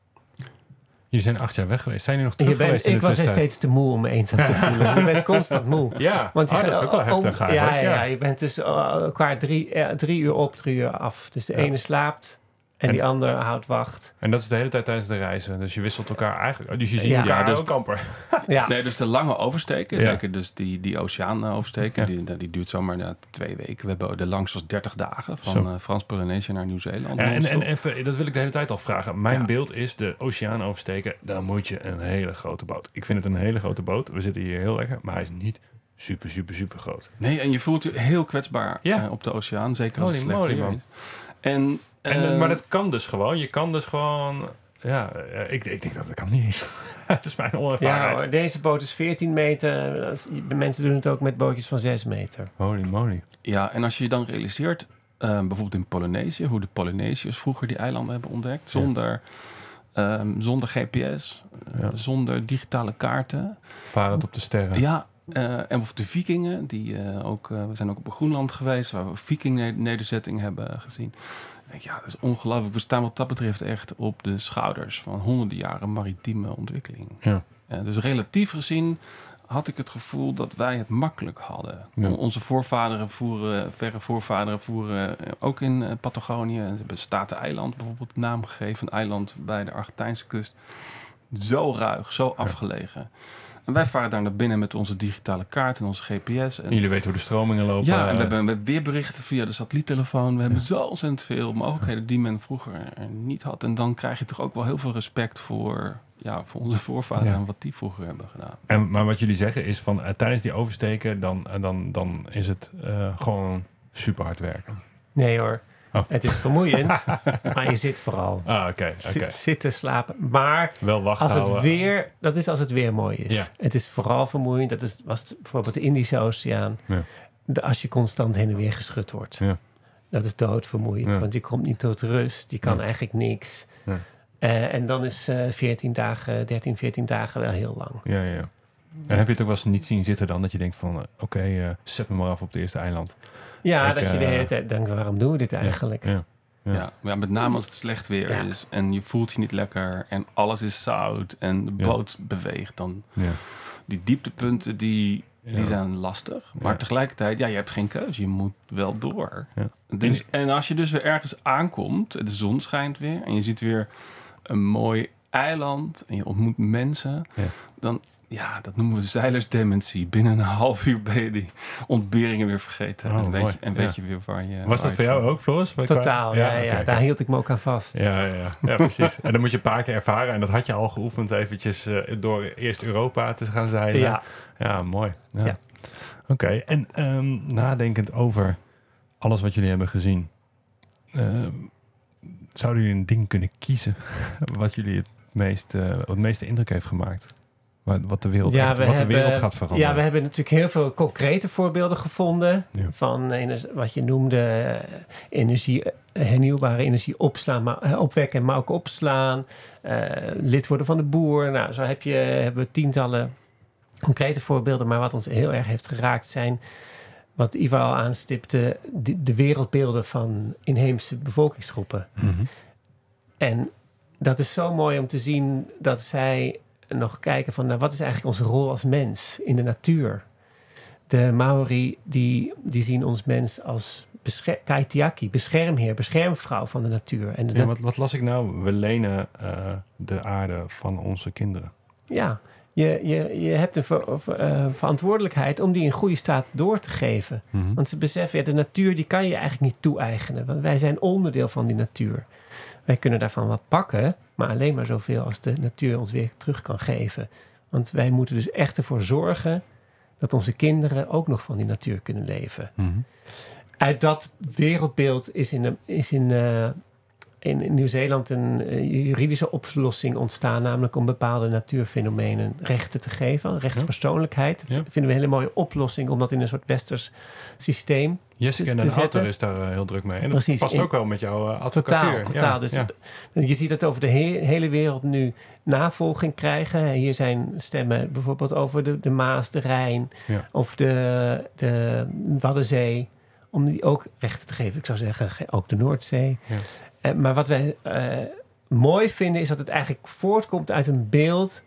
Jullie zijn acht jaar weg geweest. Zijn jullie nog terug Je bent, geweest in ik de was er tussentijd? steeds te moe om me eenzaam te voelen. Je bent constant moe. Ja, Want je oh, gaat- dat is ook wel om- heftig ja, eigenlijk. ja, ja, je bent dus uh, qua drie, uh, drie uur op, drie uur af. Dus de Ja. ene slaapt en, En- die ander houdt wacht. En dat is de hele tijd tijdens de reizen. Dus je wisselt elkaar eigenlijk... Dus je ziet Ja. elkaar Ja, dus- ook amper. Ja, Nee, dus de lange oversteken, Ja. zeker dus die, die oceaan uh, oversteken, Ja. die, die duurt zomaar ja, twee weken. We hebben de langst was dertig dagen Zo. van uh, Frans-Polynesië naar Nieuw-Zeeland. Ja, en, non-stop. en even, dat wil ik de hele tijd al vragen. Mijn Ja. beeld is de oceaan oversteken. Dan moet je een hele grote boot. Ik vind het een hele grote boot. We zitten hier heel lekker. Maar hij is niet super, super, super groot. Nee, en je voelt je heel kwetsbaar Ja. uh, op de oceaan, zeker als Holy het slecht moly, weer man. is. En, En, uh, maar dat kan dus gewoon. Je kan dus gewoon... Ja, eh, ik, ik denk dat dat kan niet eens. Het is mijn ja onervarenheid. hoor, deze boot is veertien meter. De mensen doen het ook met bootjes van zes meter. Holy moly. Ja, en als je je dan realiseert, uh, bijvoorbeeld in Polynesië, hoe de Polynesiërs vroeger die eilanden hebben ontdekt, zonder, um, zonder G P S, uh, Ja. zonder digitale kaarten. Varend op de sterren. Ja, uh, en of de vikingen, die uh, ook, uh, we zijn ook op Groenland geweest, waar we viking-nederzetting hebben gezien. Ja, dat is ongelooflijk. We staan wat dat betreft echt op de schouders van honderden jaren maritieme ontwikkeling. Ja. Ja, dus relatief gezien had ik het gevoel dat wij het makkelijk hadden. Ja. Onze voorvaderen voeren, verre voorvaderen voeren ook in uh, Patagonië. Ze hebben Staten-eiland bijvoorbeeld naam gegeven. Een eiland bij de Argentijnse kust. Zo ruig, zo afgelegen. En wij varen daar naar binnen met onze digitale kaart en onze G P S. En En jullie weten hoe de stromingen lopen. ja, en uh, we hebben, we hebben weerberichten via de satelliettelefoon. We hebben zo ontzettend veel mogelijkheden die men vroeger niet had. En dan krijg je toch ook wel heel veel respect voor, ja, voor onze voorvaderen Ja. en wat die vroeger hebben gedaan. En, maar wat jullie zeggen is van uh, tijdens die oversteken, dan, uh, dan, dan is het uh, gewoon super hard werken. Nee hoor, Oh. het is vermoeiend, maar je zit vooral. Ah, oké, oké. Zit- Zitten, slapen. Maar Wel wacht als houden. het weer, dat is als het weer mooi is. Ja. Het is vooral vermoeiend. Dat is, was het bijvoorbeeld de Indische Oceaan. Ja. De, als je constant heen en weer geschud wordt. Ja. Dat is doodvermoeiend. Ja. Want je komt niet tot rust. Je kan Ja. eigenlijk niks. Ja. Uh, en dan is uh, veertien dagen, dertien, veertien dagen wel heel lang. Ja, ja, ja. En heb je het ook wel eens niet zien zitten dan? Dat je denkt van, uh, oké, okay, uh, zet me maar af op het eerste eiland. Ja, Ik, dat je de uh, hele tijd denkt, waarom doen we dit eigenlijk? Ja. Ja. Ja, ja, met name als het slecht weer Ja. is en je voelt je niet lekker en alles is zout en de Ja. boot beweegt. Dan Ja. die dieptepunten die, die Ja. zijn lastig. Maar Ja. tegelijkertijd, ja, je hebt geen keuze. Je moet wel door. Ja. Dus, en als je dus weer ergens aankomt, de zon schijnt weer en je ziet weer een mooi eiland en je ontmoet mensen, Ja. dan, ja, dat noemen we zeilersdementie. Binnen een half uur ben je die ontberingen weer vergeten. Oh, en weet, mooi. je, en weet Ja. je weer waar je... Was waar dat je voor jou van- ook, Floris? Qua- Totaal, ja, ja, oké, daar oké. hield ik me ook aan vast. Ja, ja, ja. ja, precies. En dan moet je een paar keer ervaren. En dat had je al geoefend eventjes uh, door eerst Europa te gaan zeilen. Ja. Ja, mooi. Ja. Ja. Oké, okay. en um, nadenkend over alles wat jullie hebben gezien. Uh, zouden jullie een ding kunnen kiezen wat jullie het meest, uh, wat het meeste indruk heeft gemaakt? Wat, wat de wereld, Ja, echt, we wat hebben, de wereld gaat veranderen. Ja, we hebben natuurlijk heel veel concrete voorbeelden gevonden. Ja. Van ener- wat je noemde uh, energie, uh, hernieuwbare energie opslaan, maar, uh, opwekken, maar ook opslaan. Uh, lid worden van de boer. Nou, zo heb je, hebben we tientallen concrete voorbeelden. Maar wat ons heel erg heeft geraakt zijn, wat Ivo al aanstipte, de, de wereldbeelden van inheemse bevolkingsgroepen. Mm-hmm. En dat is zo mooi om te zien dat zij nog kijken van, nou, wat is eigenlijk onze rol als mens in de natuur? De Maori, die, die zien ons mens als bescher- kaitiaki, beschermheer, beschermvrouw van de natuur. En de Ja, nat- wat, wat las ik nou? We lenen uh, de aarde van onze kinderen. ja, je, je, je hebt een ver, ver, uh, verantwoordelijkheid om die in goede staat door te geven. Mm-hmm. Want ze beseffen, ja, de natuur die kan je eigenlijk niet toe-eigenen. Want wij zijn onderdeel van die natuur. Wij kunnen daarvan wat pakken, maar alleen maar zoveel als de natuur ons weer terug kan geven. Want wij moeten dus echt ervoor zorgen dat onze kinderen ook nog van die natuur kunnen leven. Mm-hmm. Uit dat wereldbeeld is in, de, is in, uh, in, in Nieuw-Zeeland een uh, juridische oplossing ontstaan, namelijk om bepaalde natuurfenomenen rechten te geven, rechtspersoonlijkheid. Ja. Dat vinden we een hele mooie oplossing om dat in een soort westers systeem Jessica te en de zetten. autor is daar uh, heel druk mee. En Precies, dat past in- ook wel met jouw uh, advocatuur. Totaal, totaal. Ja, Dus ja. je ziet het over de he- hele wereld nu navolging krijgen. Hier zijn stemmen bijvoorbeeld over de, de Maas, de Rijn Ja. of de, de Waddenzee. Om die ook rechten te geven. Ik zou zeggen, ge- ook de Noordzee. Ja. Uh, maar wat wij uh, mooi vinden is dat het eigenlijk voortkomt uit een beeld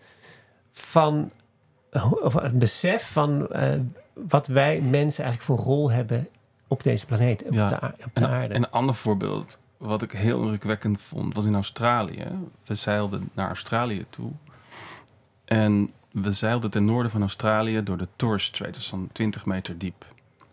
van, of een besef van uh, wat wij mensen eigenlijk voor een rol hebben op deze planeet, op Ja. de, a- op de En, aarde. en een ander voorbeeld, wat ik heel indrukwekkend vond, was in Australië. We zeilden naar Australië toe. En we zeilden ten noorden van Australië door de Torres Strait, dat is zo'n twintig meter diep.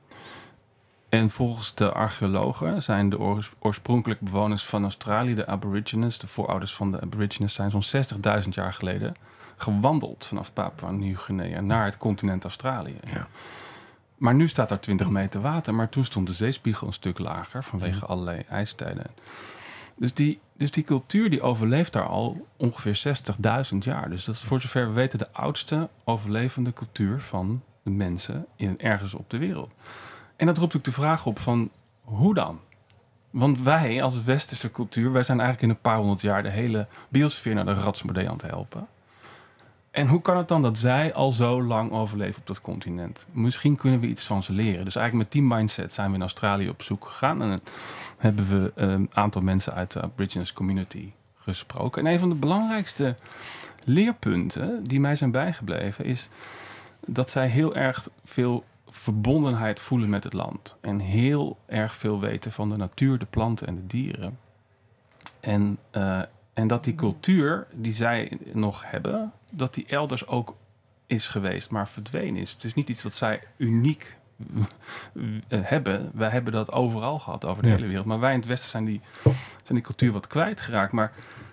En volgens de archeologen zijn de oors- oorspronkelijke bewoners van Australië, de Aborigines, de voorouders van de Aborigines, zijn zo'n zestigduizend jaar geleden gewandeld vanaf Papua Nieuw-Guinea naar het continent Australië. Ja. Maar nu staat daar twintig meter water, maar toen stond de zeespiegel een stuk lager vanwege allerlei ijstijden. Dus die, dus die cultuur die overleeft daar al ongeveer zestigduizend jaar. Dus dat is voor zover we weten de oudste overlevende cultuur van de mensen in, ergens op de wereld. En dat roept ook de vraag op van, hoe dan? Want wij als westerse cultuur, wij zijn eigenlijk in een paar honderd jaar de hele biosfeer naar de ratsmodee aan het helpen. En hoe kan het dan dat zij al zo lang overleven op dat continent? Misschien kunnen we iets van ze leren. Dus eigenlijk met die mindset zijn we in Australië op zoek gegaan. En dan hebben we een aantal mensen uit de Aborigines community gesproken. En een van de belangrijkste leerpunten die mij zijn bijgebleven is dat zij heel erg veel verbondenheid voelen met het land. En heel erg veel weten van de natuur, de planten en de dieren. En, uh, en dat die cultuur die zij nog hebben, dat die elders ook is geweest, maar verdwenen is. Het is niet iets wat zij uniek uh, hebben. Wij hebben dat overal gehad over de Ja. hele wereld. Maar wij in het Westen zijn die, zijn die cultuur wat kwijtgeraakt. Maar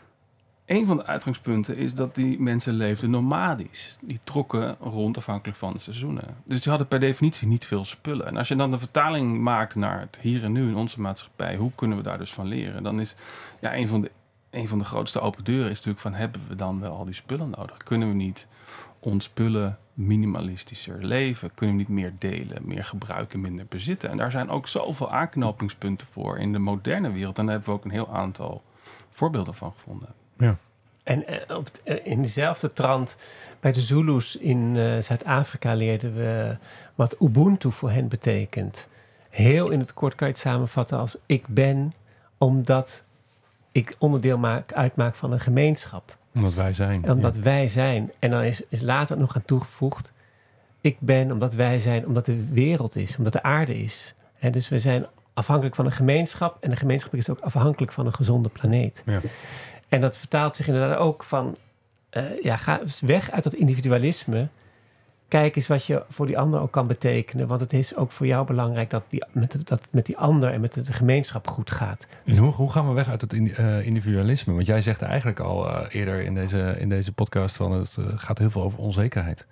een van de uitgangspunten is dat die mensen leefden nomadisch. Die trokken rond afhankelijk van de seizoenen. Dus die hadden per definitie niet veel spullen. En als je dan de vertaling maakt naar het hier en nu in onze maatschappij, hoe kunnen we daar dus van leren? Dan is ja, een van de, een van de grootste open deuren is natuurlijk van, hebben we dan wel al die spullen nodig? Kunnen we niet ons spullen minimalistischer leven? Kunnen we niet meer delen, meer gebruiken, minder bezitten? En daar zijn ook zoveel aanknopingspunten voor in de moderne wereld. En daar hebben we ook een heel aantal voorbeelden van gevonden. Ja. En eh, op, eh, in dezelfde trant, bij de Zulus in eh, Zuid-Afrika leerden we wat Ubuntu voor hen betekent. Heel in het kort kan je het samenvatten als ik ben, omdat ik onderdeel maak, uitmaak van een gemeenschap. Omdat wij zijn. En omdat wij zijn. En dan is, is later nog aan toegevoegd, ik ben omdat wij zijn, omdat de wereld is, omdat de aarde is. En dus we zijn afhankelijk van een gemeenschap en de gemeenschap is ook afhankelijk van een gezonde planeet. Ja. En dat vertaalt zich inderdaad ook van, uh, ja, ga eens weg uit dat individualisme. Kijk eens wat je voor die ander ook kan betekenen. Want het is ook voor jou belangrijk dat, die, met, het, dat het met die ander en met de gemeenschap goed gaat. En hoe, hoe gaan we weg uit het in- uh, individualisme? Want jij zegt eigenlijk al uh, eerder in deze, in deze podcast van het uh, gaat heel veel over onzekerheid.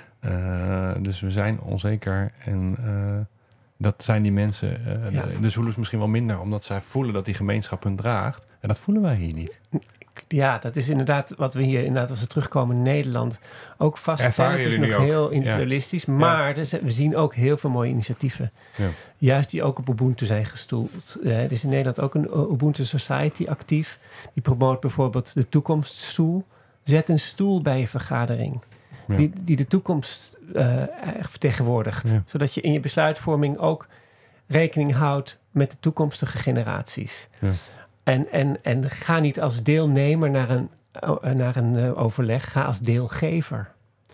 Uh, dus we zijn onzeker en uh, dat zijn die mensen, uh, Ja. de, de Zulus misschien wel minder, omdat zij voelen dat die gemeenschap hun draagt. En dat voelen wij hier niet. Ja, dat is inderdaad wat we hier, inderdaad als we terugkomen in Nederland, ook vaststellen. Ervaren Het is jullie nog nu ook? heel individualistisch, maar er zijn- we zien ook heel veel mooie initiatieven. Ja. Juist die ook op Ubuntu zijn gestoeld. Uh, er is in Nederland ook een uh, Ubuntu Society actief. Die promoot bijvoorbeeld de toekomststoel. Zet een stoel bij je vergadering. Ja. Die, die de toekomst uh, echt vertegenwoordigt. Ja. Zodat je in je besluitvorming ook rekening houdt met de toekomstige generaties. Ja. En, en, en ga niet als deelnemer naar een, uh, naar een uh, overleg, ga als deelgever.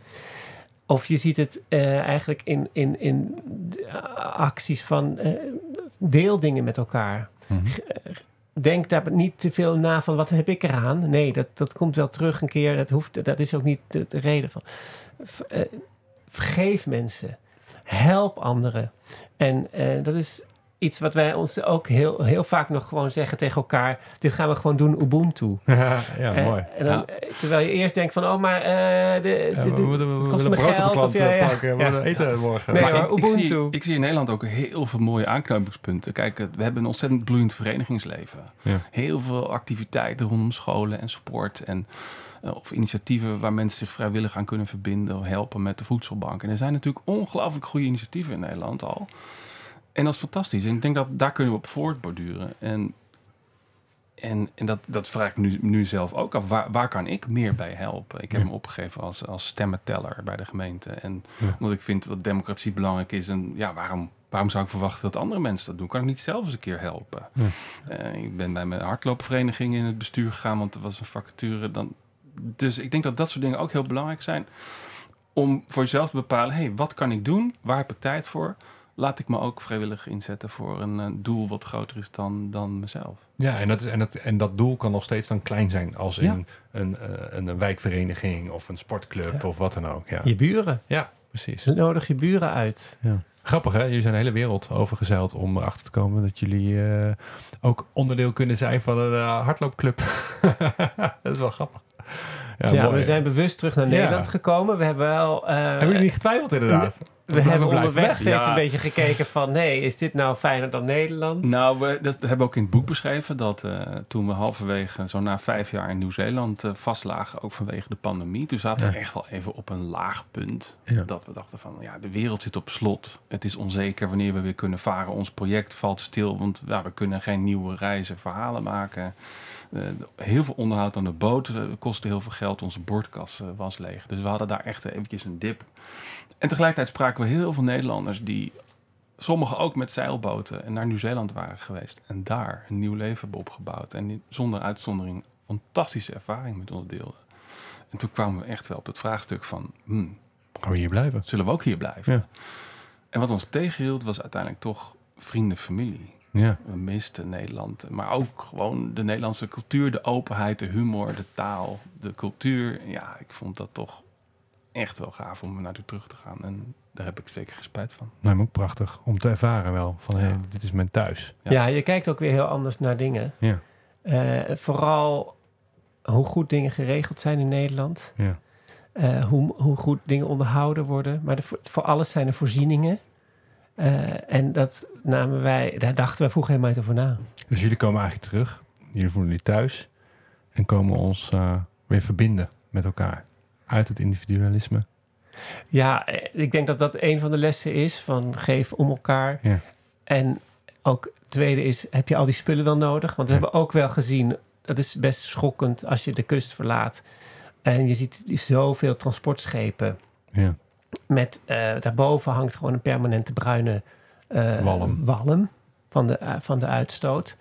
Of je ziet het uh, eigenlijk in, in, in acties van uh, deel dingen met elkaar. Mm-hmm. Denk daar niet te veel na van wat heb ik eraan. Nee, dat, dat komt wel terug een keer. Dat, hoeft, dat is ook niet de, de reden van. V, uh, vergeef mensen. Help anderen. En uh, dat is iets wat wij ons ook heel, heel vaak nog gewoon zeggen tegen elkaar. Dit gaan we gewoon doen, Ubuntu. Ja, ja Uh, mooi. en dan, Ja. Terwijl je eerst denkt van, oh, maar uh, de, Ja, de, we de, moeten we het kost willen me brood op geld. het Of ja, ja. pakken. We Ja. willen eten morgen. Nee, Maar maar ik, ik, Ubuntu. zie, ik zie in Nederland ook heel veel mooie aanknopingspunten. Kijk, we hebben een ontzettend bloeiend verenigingsleven. Ja. Heel veel activiteiten rondom scholen en sport. En, uh, of initiatieven waar mensen zich vrijwillig aan kunnen verbinden. Of helpen met de voedselbank. En er zijn natuurlijk ongelooflijk goede initiatieven in Nederland al. En dat is fantastisch. En ik denk dat daar kunnen we op voortborduren. En, en, en dat, dat vraag ik nu, nu zelf ook af. Waar, waar kan ik meer bij helpen? Ik heb Ja. me opgegeven als, als stemmenteller bij de gemeente. En Ja. omdat ik vind dat democratie belangrijk is. En ja, waarom, waarom zou ik verwachten dat andere mensen dat doen? Kan ik niet zelf eens een keer helpen? Ja. Uh, ik ben bij mijn hardloopvereniging in het bestuur gegaan, want er was een vacature. Dan, dus ik denk dat dat soort dingen ook heel belangrijk zijn. Om voor jezelf te bepalen, hé, hey, wat kan ik doen? Waar heb ik tijd voor? Laat ik me ook vrijwillig inzetten voor een uh, doel wat groter is dan, dan mezelf. Ja, en dat, is, en, dat, en dat doel kan nog steeds dan klein zijn. Als in Ja. een, uh, een, een wijkvereniging of een sportclub Ja. of wat dan ook. Ja, Je buren. ja precies. Nodig je buren uit. Ja. Grappig hè, jullie zijn de hele wereld overgezeild om erachter te komen dat jullie uh, ook onderdeel kunnen zijn van een uh, hardloopclub. Dat is wel grappig. Ja, Ja, mooi, we hè? zijn bewust terug naar Ja. Nederland gekomen. We hebben wel... Uh, Hebben jullie niet getwijfeld inderdaad? we hebben blijven onderweg weg. steeds Ja. een beetje gekeken van... nee, is dit nou fijner dan Nederland? Nou, we, dat hebben we ook in het boek beschreven. Dat uh, toen we halverwege, zo na vijf jaar in Nieuw-Zeeland uh, vastlagen, ook vanwege de pandemie. Toen zaten Ja. we echt wel even op een laag punt. Ja. Dat we dachten van, ja, de wereld zit op slot. Het is onzeker wanneer we weer kunnen varen. Ons project valt stil, want ja, we kunnen geen nieuwe reizen, verhalen maken. Uh, heel veel onderhoud aan de boot uh, kostte heel veel geld. Onze boordkas uh, was leeg. Dus we hadden daar echt eventjes een dip. En tegelijkertijd spraken we heel veel Nederlanders die, sommigen ook met zeilboten, en naar Nieuw-Zeeland waren geweest. En daar een nieuw leven hebben opgebouwd. En die, zonder uitzondering fantastische ervaring met ons deelden. En toen kwamen we echt wel op het vraagstuk van, hmm, Gaan we hier blijven? zullen we ook hier blijven? Ja. En wat ons tegenhield was uiteindelijk toch vrienden, familie. Ja. We misten Nederland, maar ook gewoon de Nederlandse cultuur, de openheid, de humor, de taal, de cultuur. Ja, ik vond dat toch echt wel gaaf om naartoe terug te gaan. En daar heb ik zeker geen spijt van. Nou, maar ook prachtig om te ervaren wel. Van, Ja. hey, dit is mijn thuis. Ja. Ja. je kijkt ook weer heel anders naar dingen. Ja. Uh, vooral hoe goed dingen geregeld zijn in Nederland. Ja. Uh, hoe, hoe goed dingen onderhouden worden. Maar de, voor alles zijn er voorzieningen. Uh, en dat namen wij, daar dachten wij vroeger helemaal niet over na. Dus jullie komen eigenlijk terug. Jullie voelen jullie thuis. En komen ons uh, weer verbinden met elkaar. Uit het individualisme. Ja, ik denk dat dat een van de lessen is. Van geef om elkaar. Ja. En ook het tweede is, heb je al die spullen wel nodig? Want we Ja. hebben ook wel gezien, dat is best schokkend als je de kust verlaat. En je ziet zoveel transportschepen. Ja. Met, uh, daarboven hangt gewoon een permanente bruine uh, walm, walm van, de, uh, van de uitstoot.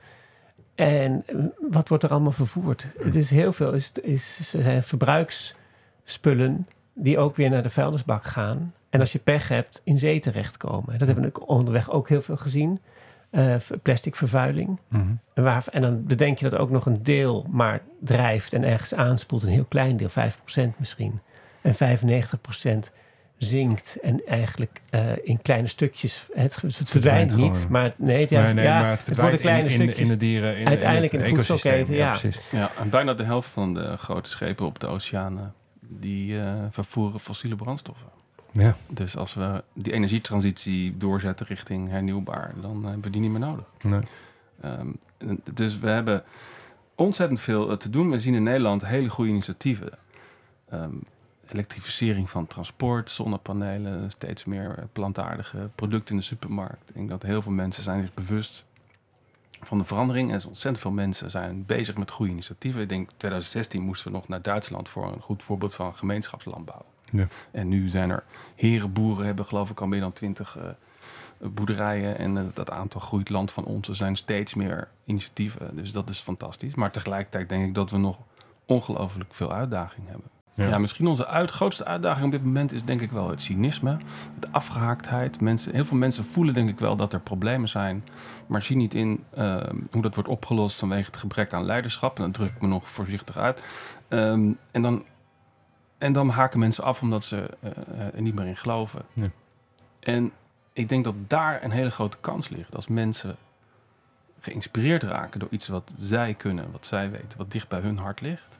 En uh, wat wordt er allemaal vervoerd? Het is heel veel, is, is, zijn verbruiksspullen die ook weer naar de vuilnisbak gaan. En als je pech hebt, in zee terechtkomen. Dat hebben we onderweg ook heel veel gezien. Uh, plastic vervuiling. Mm-hmm. En, waar, en dan bedenk je dat ook nog een deel maar drijft en ergens aanspoelt. Een heel klein deel, vijf procent misschien. En vijfennegentig procent zinkt en eigenlijk uh, in kleine stukjes. Het, het verdwijnt, verdwijnt niet, gewoon. maar het, nee, het, nee, nee, ja, maar het, het worden kleine in, stukjes. In, in de dieren, in, uiteindelijk in, in het het voedselketen, ja. ja, precies. Ja, en bijna de helft van de grote schepen op de oceanen, die uh, vervoeren fossiele brandstoffen. Ja. Dus als we die energietransitie doorzetten richting hernieuwbaar, dan hebben we die niet meer nodig. Nee. Um, dus we hebben ontzettend veel te doen. We zien in Nederland hele goede initiatieven. Um, elektrificering van transport, zonnepanelen, steeds meer plantaardige producten in de supermarkt. Ik denk dat heel veel mensen zijn zich bewust van de verandering. En ontzettend veel mensen zijn bezig met goede initiatieven. Ik denk twintig zestien moesten we nog naar Duitsland voor een goed voorbeeld van gemeenschapslandbouw. Ja. En nu zijn er herenboeren, hebben geloof ik al meer dan twintig uh, boerderijen. En uh, dat aantal groeit land van ons. Er zijn steeds meer initiatieven. Dus dat is fantastisch. Maar tegelijkertijd denk ik dat we nog ongelooflijk veel uitdaging hebben. Ja, ja misschien onze uit, grootste uitdaging op dit moment is denk ik wel het cynisme. De afgehaaktheid. Mensen, heel veel mensen voelen denk ik wel dat er problemen zijn. Maar zien niet in uh, hoe dat wordt opgelost vanwege het gebrek aan leiderschap. En dan druk ik me nog voorzichtig uit. Um, en dan... En dan haken mensen af omdat ze uh, er niet meer in geloven. Ja. En ik denk dat daar een hele grote kans ligt. Als mensen geïnspireerd raken door iets wat zij kunnen, wat zij weten, wat dicht bij hun hart ligt.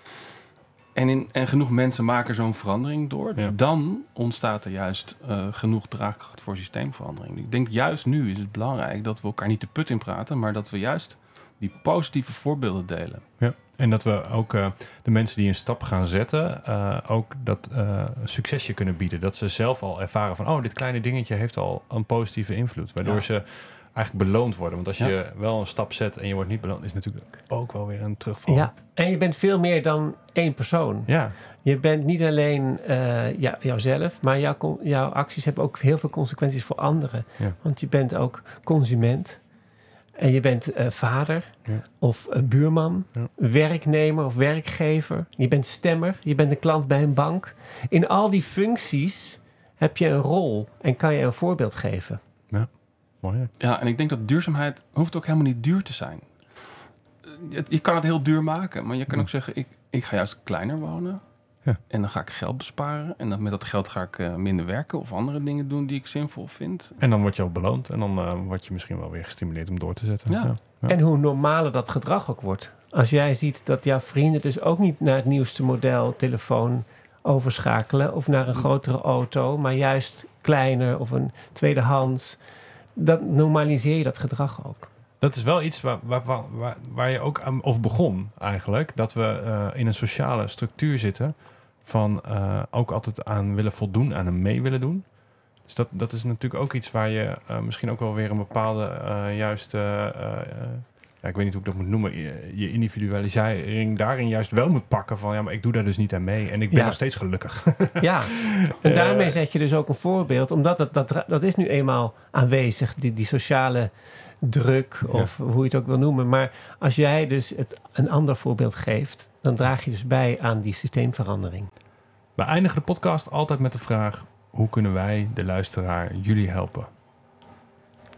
En, in, en genoeg mensen maken zo'n verandering door. Ja. Dan ontstaat er juist uh, genoeg draagkracht voor systeemverandering. Ik denk juist nu is het belangrijk dat we elkaar niet de put in praten, maar dat we juist die positieve voorbeelden delen. Ja. En dat we ook uh, de mensen die een stap gaan zetten, uh, ook dat uh, succesje kunnen bieden. Dat ze zelf al ervaren van, oh, dit kleine dingetje heeft al een positieve invloed. Waardoor ja. ze eigenlijk beloond worden. Want als je ja. wel een stap zet en je wordt niet beloond, is natuurlijk ook wel weer een terugval. Ja, en je bent veel meer dan één persoon. Ja. Je bent niet alleen uh, jou, jouzelf, maar jouw, jouw acties hebben ook heel veel consequenties voor anderen. Ja. Want je bent ook consument. En je bent uh, vader ja. of uh, buurman, ja. werknemer of werkgever. Je bent stemmer, je bent een klant bij een bank. In al die functies heb je een rol en kan je een voorbeeld geven. Ja, mooi. Hè? Ja, en ik denk dat duurzaamheid hoeft ook helemaal niet duur te zijn. Je kan het heel duur maken, maar je kan ja. ook zeggen, ik, ik ga juist kleiner wonen. Ja. En dan ga ik geld besparen. En dan met dat geld ga ik uh, minder werken of andere dingen doen die ik zinvol vind. En dan word je ook beloond. En dan uh, word je misschien wel weer gestimuleerd om door te zetten. Ja. Ja. Ja. En hoe normaler dat gedrag ook wordt. Als jij ziet dat jouw vrienden dus ook niet naar het nieuwste model telefoon overschakelen. Of naar een grotere auto. Maar juist kleiner of een tweedehands. Dan normaliseer je dat gedrag ook. Dat is wel iets waar, waar, waar, waar je ook aan, over begon eigenlijk. Dat we uh, in een sociale structuur zitten. Van uh, ook altijd aan willen voldoen, aan hem mee willen doen. Dus dat, dat is natuurlijk ook iets waar je uh, misschien ook wel weer een bepaalde uh, juiste... Uh, uh, ja, ik weet niet hoe ik dat moet noemen. Je, je individualisering daarin juist wel moet pakken. Van ja, maar ik doe daar dus niet aan mee. En ik ben ja. nog steeds gelukkig. Ja, en daarmee zet je dus ook een voorbeeld. Omdat het, dat, dat is nu eenmaal aanwezig. Die, die sociale druk of ja. hoe je het ook wil noemen. Maar als jij dus het, een ander voorbeeld geeft, dan draag je dus bij aan die systeemverandering. We eindigen de podcast altijd met de vraag: hoe kunnen wij, de luisteraar, jullie helpen?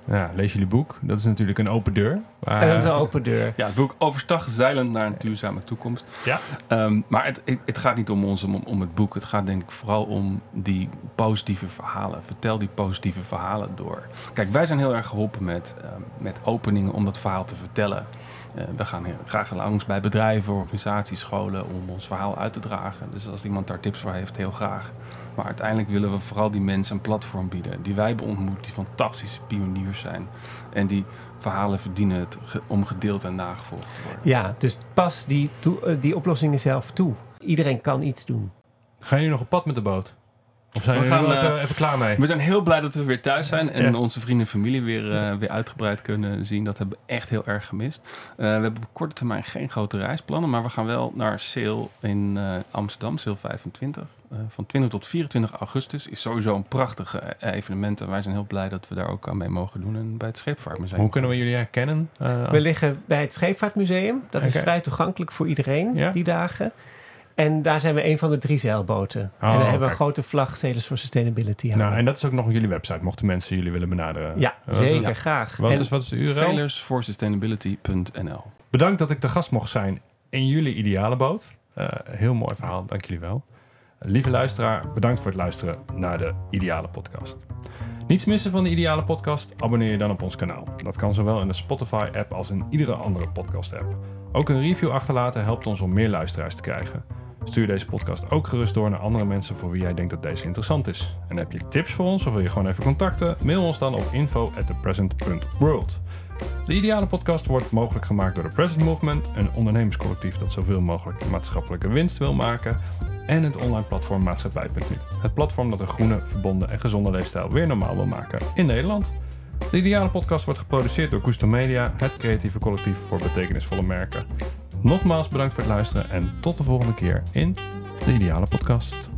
Ja, lees jullie boek. Dat is natuurlijk een open deur. Maar, En dat is een open deur. Ja, het boek Overstag zeilend naar een duurzame toekomst. Ja. Um, maar het, het, het gaat niet om ons, om, om het boek. Het gaat denk ik vooral om die positieve verhalen. Vertel die positieve verhalen door. Kijk, wij zijn heel erg geholpen met, um, met openingen om dat verhaal te vertellen. Uh, we gaan heel, graag langs bij bedrijven, organisaties, scholen om ons verhaal uit te dragen. Dus als iemand daar tips voor heeft, heel graag. Maar uiteindelijk willen we vooral die mensen een platform bieden die wij hebben ontmoet, die fantastische pioniers zijn. En die verhalen verdienen het ge- om gedeeld en nagevolgd te worden. Ja, dus pas die, toe, die oplossingen zelf toe. Iedereen kan iets doen. Gaan jullie nog op pad met de boot? Of zijn We jullie gaan, er wel even, uh, even klaar mee? We zijn heel blij dat we weer thuis zijn en Ja. onze vrienden en familie weer, uh, weer uitgebreid kunnen zien. Dat hebben we echt heel erg gemist. Uh, we hebben op korte termijn geen grote reisplannen, maar we gaan wel naar Sail in uh, Amsterdam, Sail vijfentwintig. Uh, van twintig tot vierentwintig augustus is sowieso een prachtige uh, evenement. En wij zijn heel blij dat we daar ook aan mee mogen doen en bij het Scheepvaartmuseum. Hoe kunnen we jullie herkennen? Uh, We liggen bij het Scheepvaartmuseum. Dat is Oké. vrij toegankelijk voor iedereen, Ja? die dagen. En daar zijn we een van de drie zeilboten. Oh, en dan hebben we kijk. een grote vlag, Sailors for Sustainability. hangen. nou, en dat is ook nog jullie website, mochten mensen jullie willen benaderen. ja, Wat zeker, is- ja. graag. Wat En is, wat is de U R L? sailors for sustainability punt n l. Bedankt dat ik te gast mocht zijn in jullie ideale boot. Uh, heel mooi verhaal, dank jullie wel. Lieve luisteraar, bedankt voor het luisteren naar de Ideale Podcast. Niets missen van de Ideale Podcast? Abonneer je dan op ons kanaal. Dat kan zowel in de Spotify-app als in iedere andere podcast-app. Ook een review achterlaten helpt ons om meer luisteraars te krijgen. Stuur deze podcast ook gerust door naar andere mensen voor wie jij denkt dat deze interessant is. En heb je tips voor ons of wil je gewoon even contacten? Mail ons dan op info at the present punt world. De Ideale Podcast wordt mogelijk gemaakt door de Present Movement, een ondernemerscollectief dat zoveel mogelijk maatschappelijke winst wil maken, en het online platform maatschappij punt nu. Het platform dat een groene, verbonden en gezonde leefstijl weer normaal wil maken in Nederland. De Ideale Podcast wordt geproduceerd door Gusto Media, het creatieve collectief voor betekenisvolle merken. Nogmaals bedankt voor het luisteren en tot de volgende keer in de Ideale Podcast.